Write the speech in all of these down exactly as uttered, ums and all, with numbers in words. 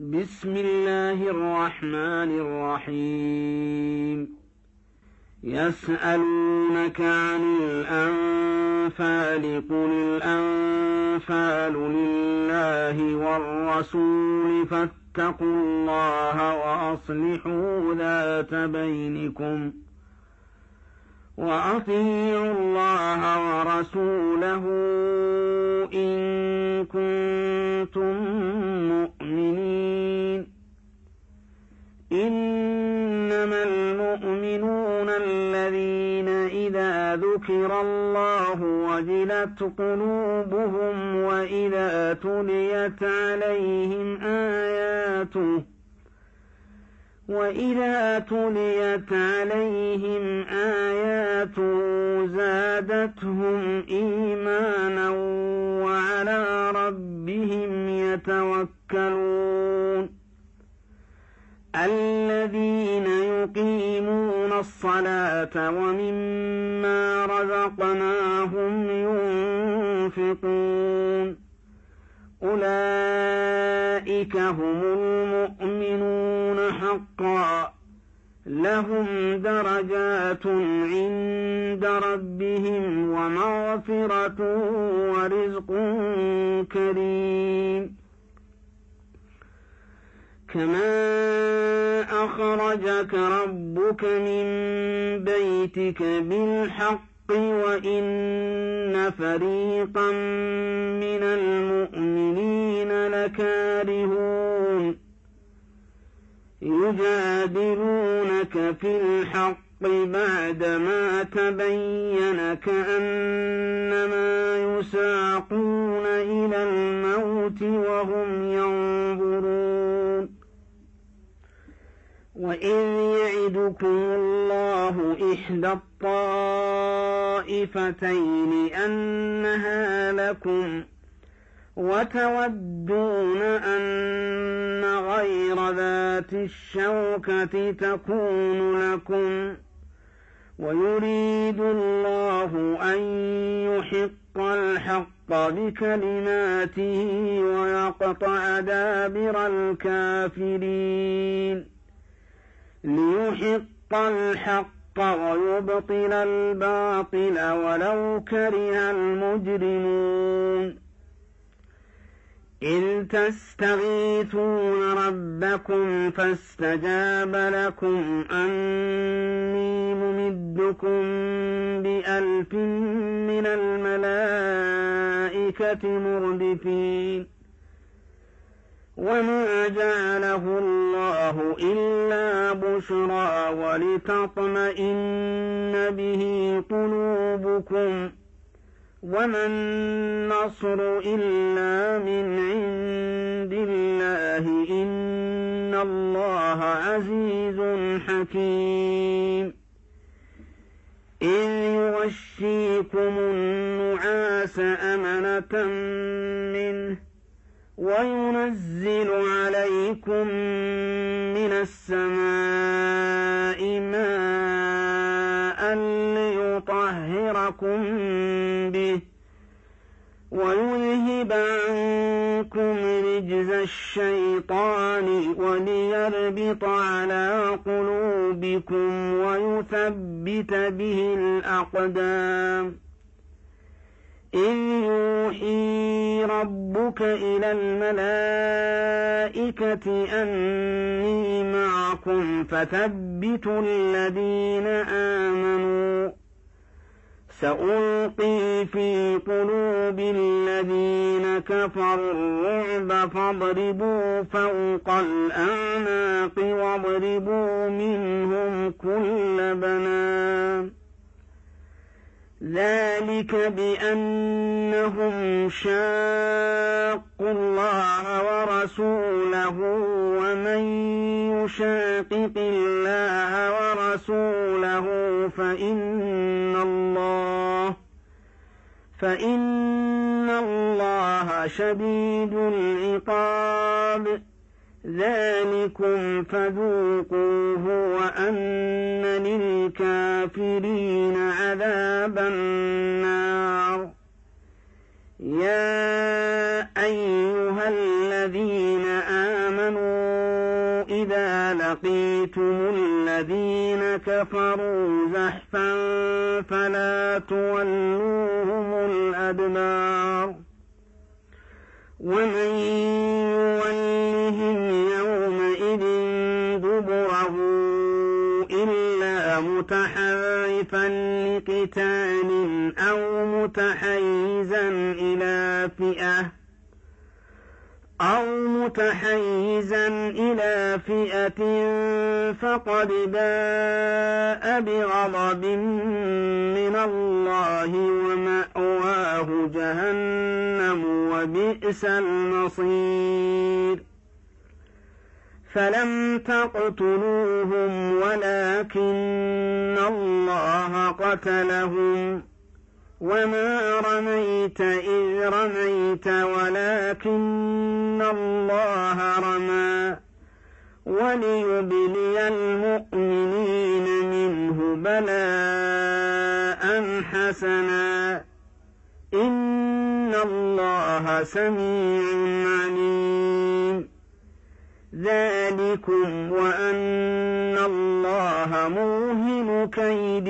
بسم الله الرحمن الرحيم يسألونك عن الأنفال قل الأنفال لله والرسول فاتقوا الله وأصلحوا ذات بينكم وأطيعوا الله ورسوله إن كنتم مؤمنين إنما المؤمنون الذين إذا ذكر الله وجلت قلوبهم وإذا تليت عليهم آياته وإذا تليت عليهم آياته زادتهم إيمانا وعلى ربهم يتوكلون الذين يقيمون الصلاة ومما رزقناهم ينفقون أولئك هم المؤمنون حقا لهم درجات عند ربهم ومغفرة ورزق كريم كما أخرجك ربك من بيتك بالحق وإن فريقا من المؤمنين لكارهون يجادلونك في الحق بعدما تبين كأنما يساقون إلى الموت وهم ينظرون وإذ يعدكم الله إحدى الطائفتين أنها لكم وتودون أن غير ذات الشوكة تكون لكم ويريد الله أن يحق الحق بكلماته ويقطع دابر الكافرين ليحق الحق ويبطل الباطل ولو كره المجرمون إذ تستغيثون ربكم فاستجاب لكم أني ممدكم بألف من الملائكة مردفين وما جعله الله إلا بشرى ولتطمئن به قلوبكم وما النصر إلا من عند الله إن الله عزيز حكيم إذ يغشيكم النعاس أمنة منه وينزل عليكم من السماء ماء ليطهركم به ويذهب عنكم رجز الشيطان وليربط على قلوبكم ويثبت به الأقدام إذ يوحي ربك إلى الملائكة أني معكم فثبتوا الذين آمنوا سألقي في قلوب الذين كفروا الرعب فاضربوا فوق الأعناق واضربوا منهم كل بنان ذلك بأنهم شاقوا الله ورسوله ومن يشاقق الله ورسوله فإن الله فإن الله شديد العقاب ذلكم فذوقوه وأن للكافرين عذاب النار يا أيها الذين آمنوا إذا لقيتم الذين كفروا زحفا فلا تولوهم الأدبار ومن يولهم يومئذ دبره إلا متحرفا لقتال أو متحيزا إلى فئة أو متحيزا إلى فئة فقد باء بغضب من الله ومأواه جهنم وبئس المصير فلم تقتلوهم ولكن الله قتلهم وما رميت إذ رميت ولكن الله رمى وليبلي المؤمنين منه بلاء حسنا إن الله سميع عليم ذلكم وأن الله موهن كيد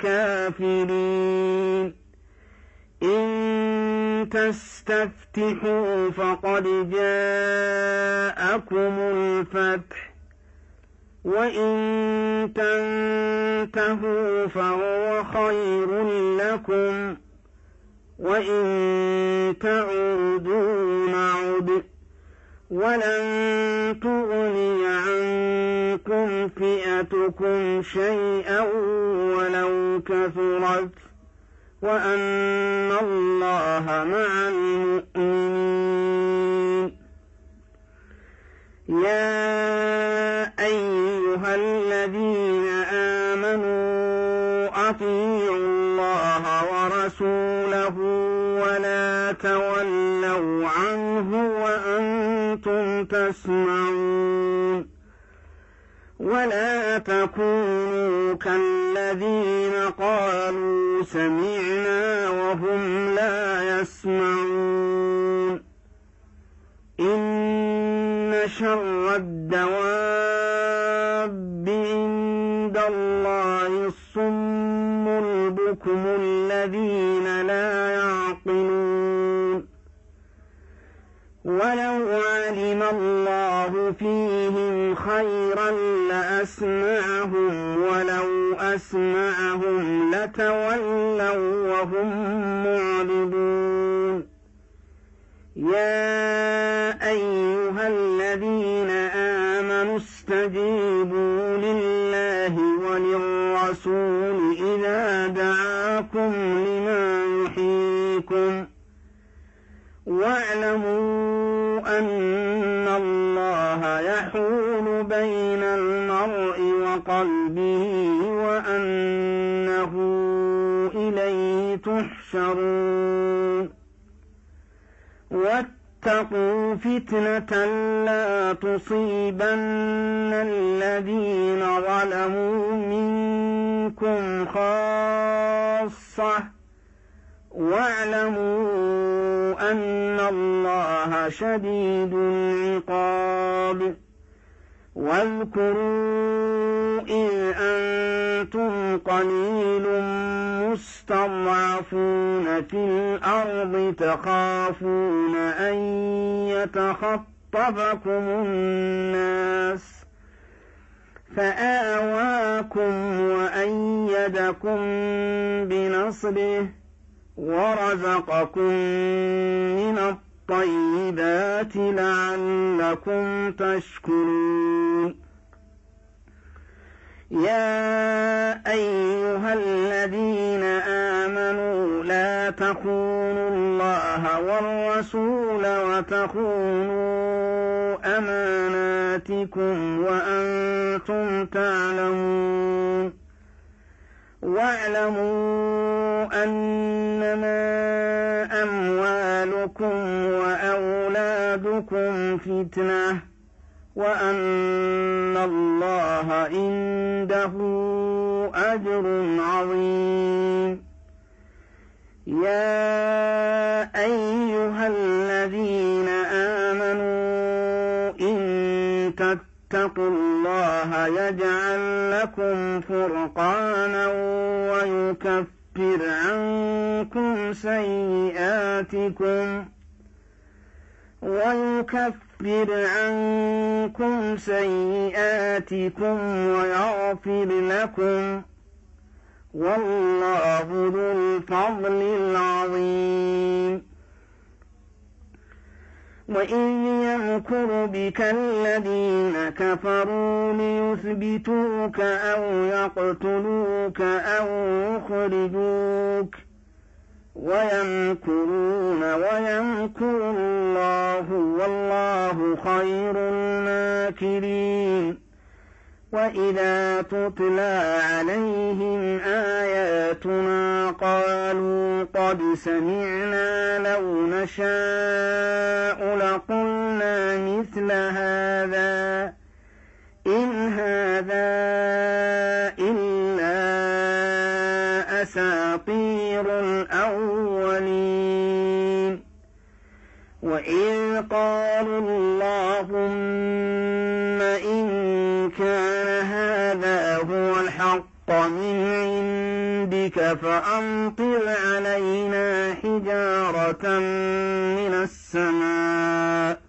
الكافرين إن تستفتحوا فقد جاءكم الفتح وإن تنتهوا فهو خير لكم وإن تعودوا نعد ولن تغني عنكم فئتكم شيئا ولو كثرت وأن الله مع المؤمنين يا أيها الذين آمنوا أطيعوا الله ورسوله ولا تولوا عنه وأنتم تسمعون ولا تكونوا كالذين قالوا سمعنا وهم لا يسمعون إن شر الدواب عند الله الصم البكم الذين لا يعقلون ولو علم الله فيهم خيرا لأسمعهم ولو أسمعهم لتولوا وهم معرضون يا أيها الذين آمنوا استجيبوا لله وللرسول إذا دعاكم لما يحييكم واعلموا أن الله يحول بين المرء وقلبه وأنه إليه تحشرون واتقوا فتنة لا تصيبن الذين ظلموا منكم خاصة واعلموا أن الله شديد العقاب واذكروا إذ أنتم قليل مستضعفون في الأرض تخافون أن يتخطفكم الناس فآواكم وأيدكم بنصره ورزقكم من الطيبات لعلكم تشكرون يا أيها الذين آمنوا لا تخونوا الله والرسول وتخونوا أماناتكم وأنتم تعلمون واعلموا أنما أموالكم وأولادكم فتنة وأن الله عنده أجر عظيم يا أيها الذين آمنوا إن واتقوا الله يجعل لكم فرقانا ويكفر عنكم سيئاتكم ويكفر عنكم سيئاتكم ويغفر لكم والله ذو الفضل العظيم. وإن يمكر بك الذين كفروا ليثبتوك أو يقتلوك أو يخرجوك ويمكرون ويمكر الله والله خير الماكرين. وإذا تتلى عليهم آياتنا قالوا قد سمعنا لو نشاء لقلنا مثل هذا إن هذا إلا أساطير الأولين. وإذ قالوا اللهم إن كان هذا هو الحق من عندك فأمطر علينا حجارة من السماء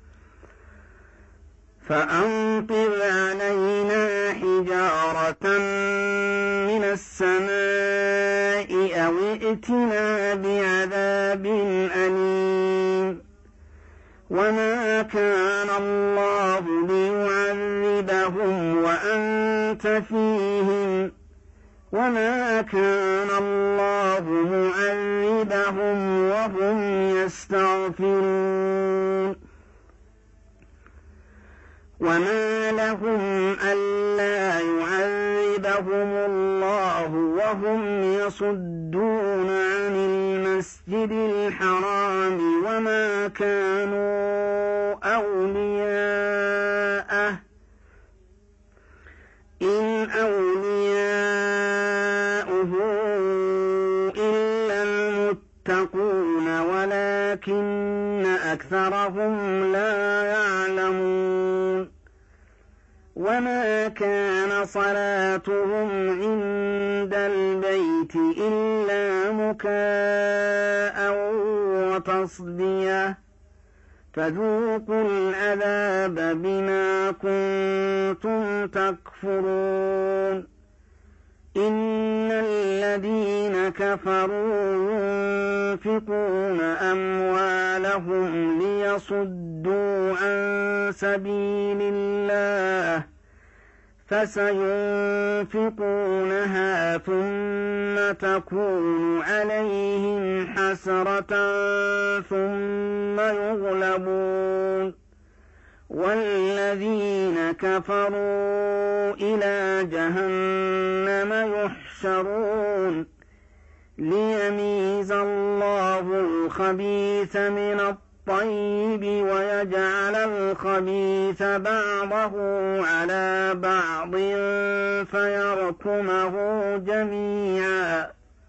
فأمطر علينا حجارة من السماء أو ائتنا بعذاب أليم. وما كان الله ليعذبهم وأنت فيهم وما كان الله معذبهم وهم يستغفرون. وما لهم ألا يعذبهم الله وهم يصدون عن المسجد الحرام وما كانوا أولياءه إن أولياؤه إلا المتقون ولكن أكثرهم لا يعلمون. وما كان صلاتهم عند البيت إلا مكاء وتصدية فذوقوا العذاب بما كنتم تكفرون. إن الذين كفروا ينفقون أموالهم ليصدوا عن سبيل الله فسينفقونها ثم تكون عليهم حسرة ثم يغلبون والذين كفروا إلى جهنم يحشرون ليميز الله الخبيث من الطيب ويجعل الخبيث بعضه على بعض فيركمه جميعا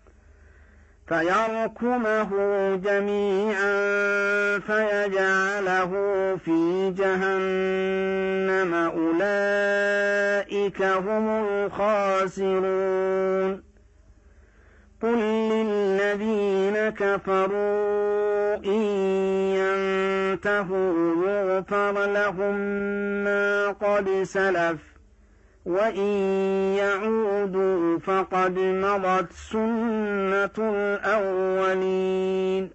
فيركمه جميعا فيجعله في جهنم أولئك هم الخاسرون. قل للذين كفروا إن ينتهوا يغفر لهم ما قد سلف وإن يعودوا فقد مضت سنة الأولين.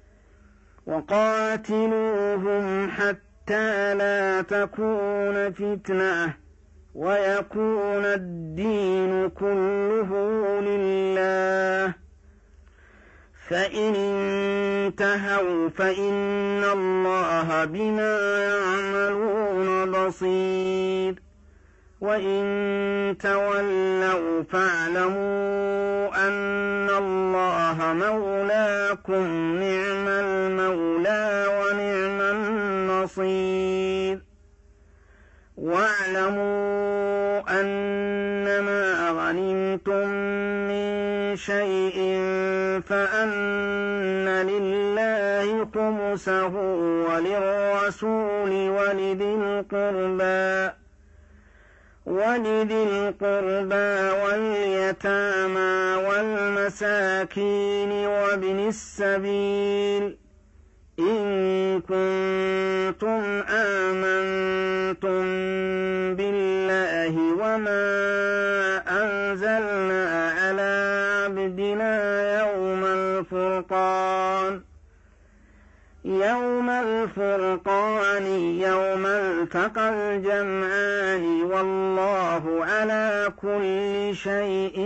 وقاتلوهم حتى لا تكون فتنة ويكون الدين كله لله فإن انتهوا فإن الله بما يعملون بصير. وإن تولوا فاعلموا أن الله مولاكم نعم المولى ونعم النصير. واعلموا أنما غنمتم من شيء فأن لله خمسه وللرسول ولذي القربى ولذي القربى واليتامى والمساكين وابن السبيل إن كنتم آمنتم بالله وما أنزلنا على عبدنا يوم الفرقان يوم الفرقان يوم التقى الجمعان والله على كل شيء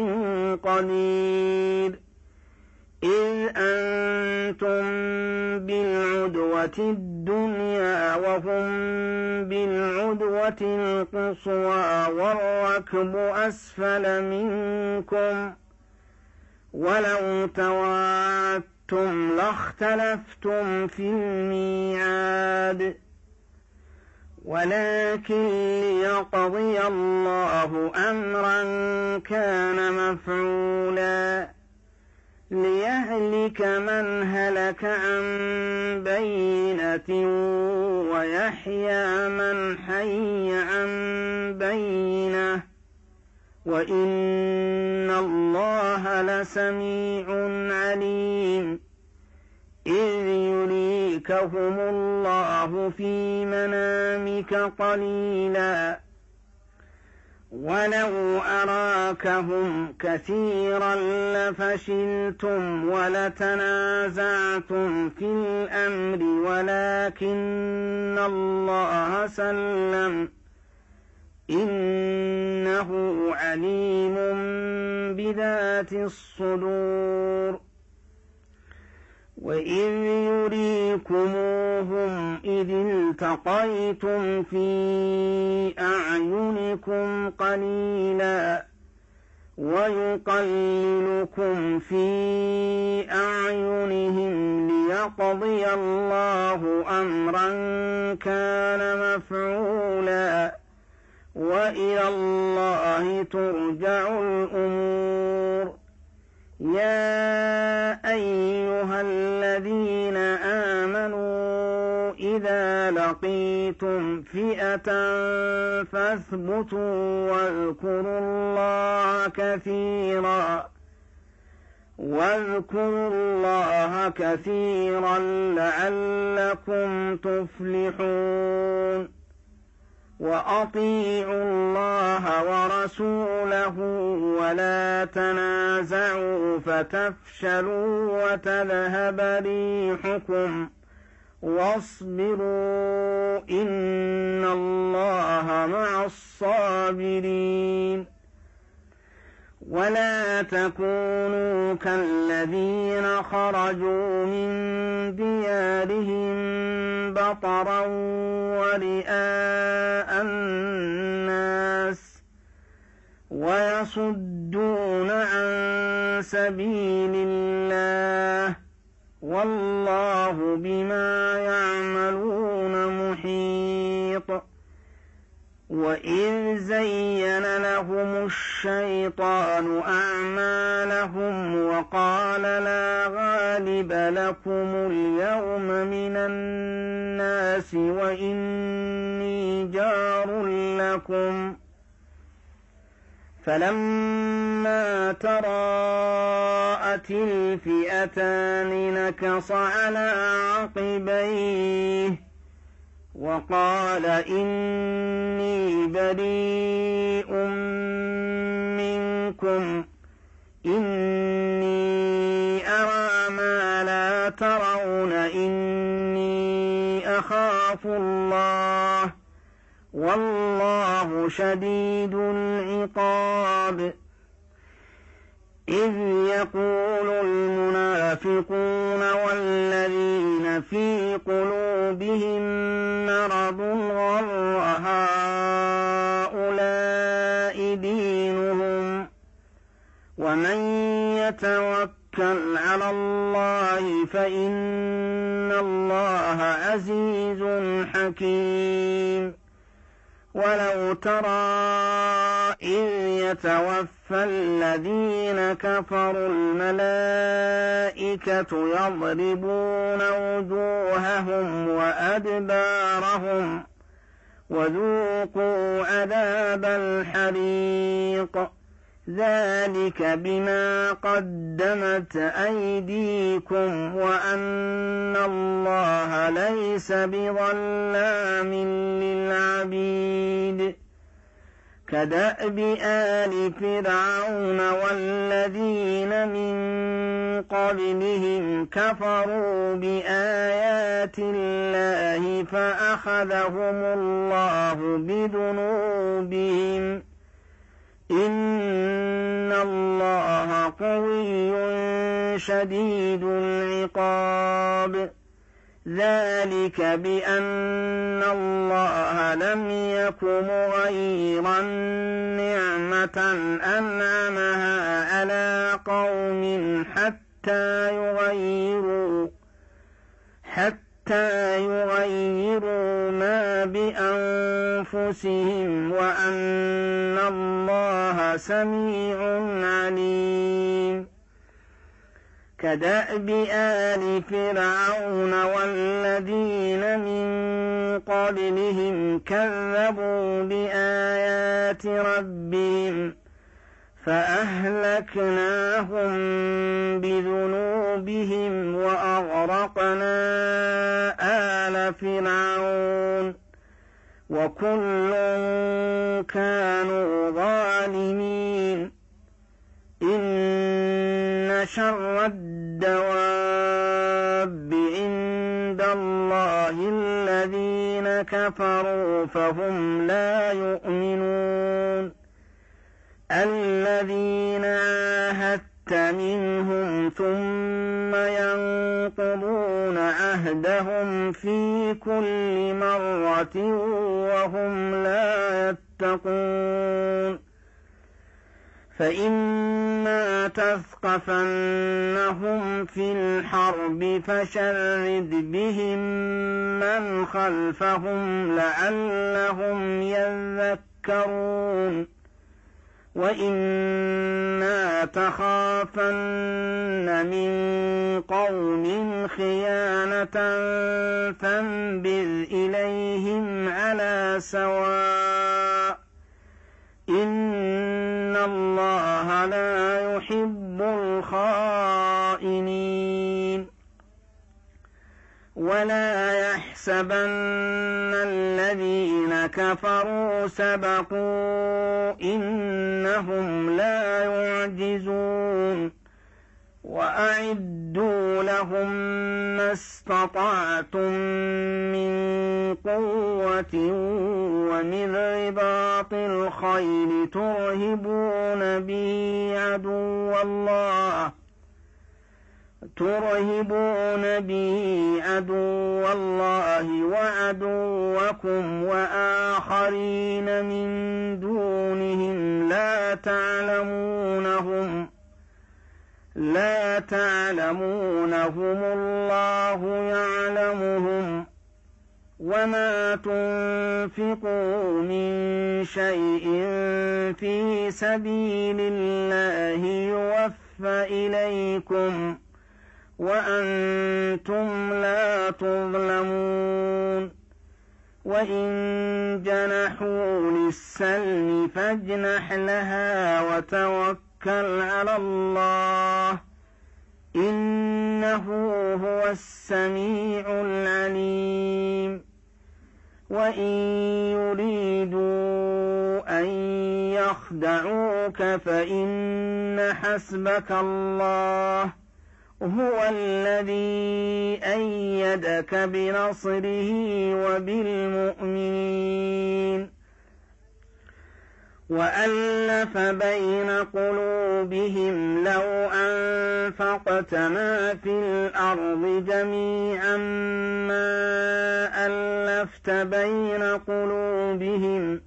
قدير إذ أنتم بالعدوة الدنيا وهم بالعدوة القصوى والركب أسفل منكم ولو تواعدتم لاختلفتم في الميعاد ولكن ليقضي الله أمرا كان مفعولا ليهلك من هلك عن بينة ويحيى من حي عن بينة وإن الله لسميع عليم إذ يريكهم الله في منامك قليلا ولو أراكهم كثيرا لفشلتم ولتنازعتم في الأمر ولكن الله سلم إنه عليم بذات الصدور وإذ يريكموهم إذ التقيتم في أعينكم قليلا ويقللكم في أعينهم ليقضي الله أمرا كان مفعولا وإلى الله ترجع الأمور يا أيها الذين آمنوا إذا لقيتم فئة فاثبتوا واذكروا الله كثيرا واذكروا الله كثيرا لعلكم تفلحون وأطيعوا الله ورسوله ولا تنازعوا فتفشلوا وتذهب ريحكم واصبروا إن الله مع الصابرين ولا تكونوا كالذين خرجوا من ديارهم بطرا ورئاء الناس ويصدون عن سبيل الله والله بما يعملون محيط وإذ زين لهم الشيطان أعمالهم وقال لا غالب لكم اليوم من الناس وإني جار لكم فلما تراءت الفئتان نكص على عقبيه وقال إني بريء منكم إني أرى ما لا ترون إني أخاف الله والله شديد العقاب إذ يقول المنافقون والذين في قلوبهم مرض غر هؤلاء دينهم ومن يتوكل على الله فإن الله عزيز حكيم ولو ترى إذ يتوفى الذين كفروا الملائكة يضربون وجوههم وأدبارهم وذوقوا عذاب الحريق ذلك بما قدمت أيديكم وأن الله ليس بظلام للعبيد كدأب آل فرعون والذين من قبلهم كفروا بآيات الله فأخذهم الله بذنوبهم إن الله قوي شديد العقاب ذلك بأن الله لم يك مغيرا نعمة أنعمها على قوم حتى يغيروا حتى يغيروا ما بأنفسهم وأن الله سميع عليم كدأب آل فرعون والذين من قبلهم كذبوا بآيات ربهم فأهلكناهم بذنوبهم وأغرقنا آل فرعون وكل كانوا ظالمين إن شر الدواب عند الله الذين كفروا فهم لا يؤمنون الذين عاهدت منهم ثم ينقضون عهدهم في كل مرة وهم لا يتقون فإما تثقفنهم في الحرب فشرد بهم من خلفهم لعلهم يذكرون وإما تخافن من قوم خيانة فانبذ إليهم على سواء إن الله لا يحب الخائنين ولا يحسبن الذين كفروا سبقوا إنهم لا يعجزون وأعدوا لهم ما استطعتم من قوة ومن رباط الخيل ترهبون به عدو الله ترهبون به عدو الله وعدوكم وآخرين من دونهم لا تعلمونهم لا تعلمونهم الله يعلمهم وما تنفقوا من شيء في سبيل الله يوفى إليكم وأنتم لا تظلمون وإن جنحوا للسلم فاجنح لها وتوكل على الله إنه هو السميع العليم وإن يريدوا أن يخدعوك فإن حسبك الله هو الذي أيدك بنصره وبالمؤمنين وألف بين قلوبهم لو أنفقت ما في الأرض جميعا ما ألفت بين قلوبهم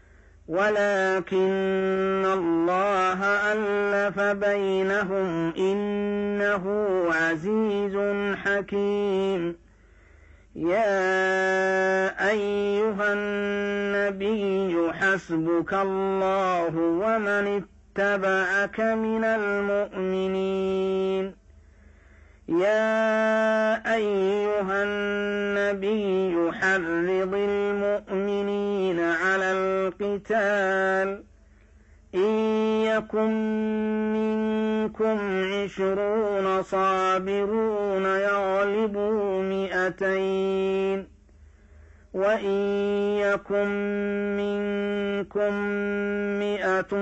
ولكن الله ألف بينهم إنه عزيز حكيم يا أيها النبي حسبك الله ومن اتبعك من المؤمنين يا أيها النبي حرض المؤمنين على القتال إن يكن منكم عشرون صابرون يغلبوا مئتين وإن يكن منكم مئة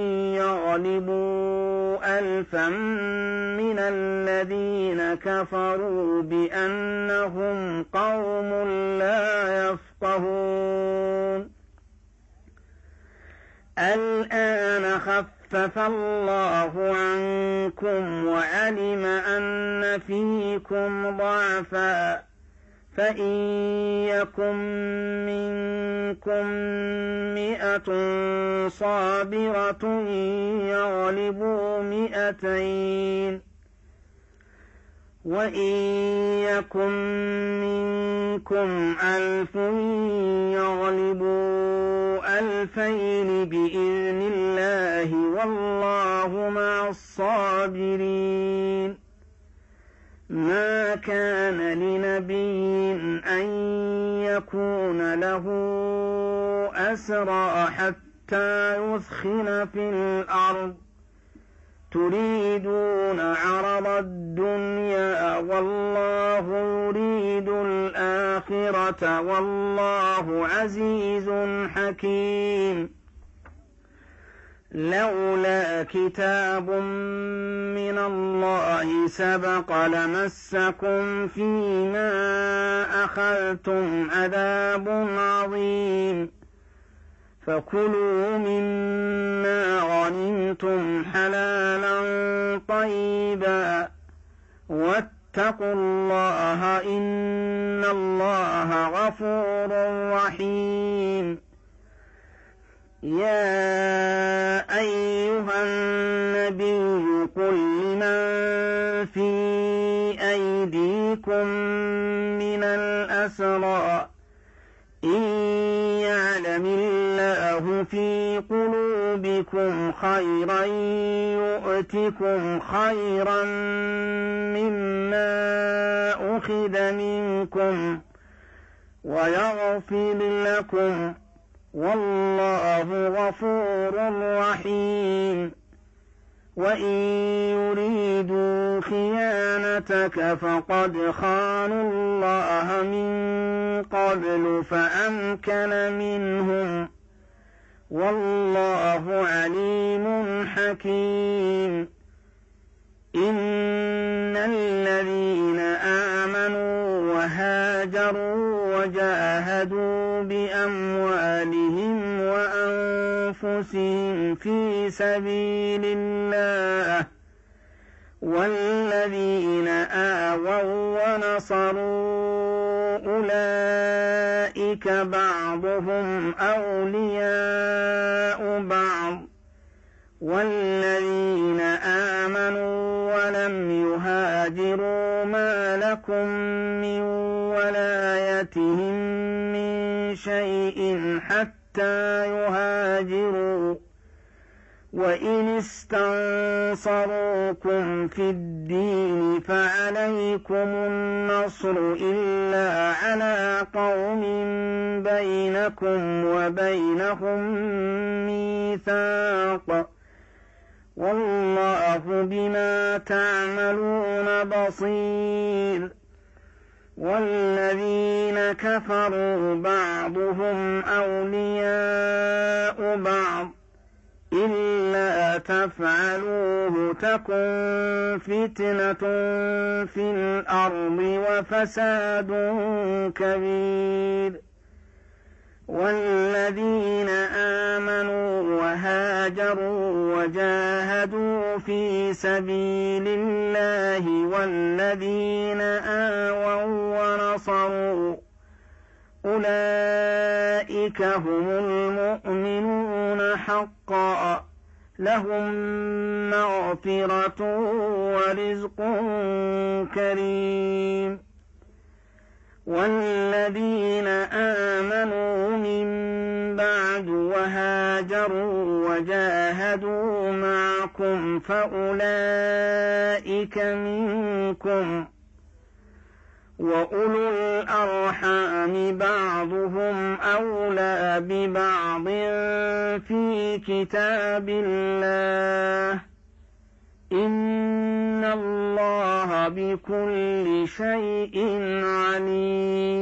يغلبوا ألفا من الذين كفروا بأنهم قوم لا يفقهون الآن خفف الله عنكم وعلم أن فيكم ضعفا فإن يكن منكم مئة صابرة يغلبوا مئتين وإن يكن منكم ألف يغلبوا ألفين بإذن الله والله مع الصابرين ما كان لنبي أن يكون له أسرى حتى يثخن في الأرض تريدون عرض الدنيا والله يريد الآخرة والله عزيز حكيم لولا كتاب من الله سبق لمسكم فيما أخذتم عذاب عظيم فكلوا مما غنمتم حلالا طيبا واتقوا الله إن الله غفور رحيم يا أيها النبي قل لمن في أيديكم من الأسرى إن يعلم الله في قلوبكم خيرا يؤتكم خيرا مما أخذ منكم ويغفر لكم والله غفور رحيم وإن يريدوا خيانتك فقد خانوا الله من قبل فأمكن منهم والله عليم حكيم إن الذين آمنوا وهاجروا وجاهدوا بأموالهم وأنفسهم في سبيل الله والذين آووا ونصروا أولئك بعضهم أولياء بعض والذين آمنوا ولم يهاجروا ما لكم من ولايتهم من شيء حتى يهاجروا وإن استنصروكم في الدين فعليكم النصر إلا على قوم بينكم وبينهم ميثاق والله بما تعملون بصير والذين كفروا بعضهم أولياء بعض إلا تفعلوه تكن فتنة في الأرض وفساد كبير والذين آمنوا وهاجروا وجاهدوا في سبيل الله والذين آووا ونصروا أولئك هم المؤمنون حقا لهم مغفرة ورزق كريم والذين آمنوا من بعد وهاجروا وجاهدوا معكم فأولئك منكم، وأولو الأرحام بعضهم أولى ببعض في كتاب الله، إن الله بكل شيء عليم.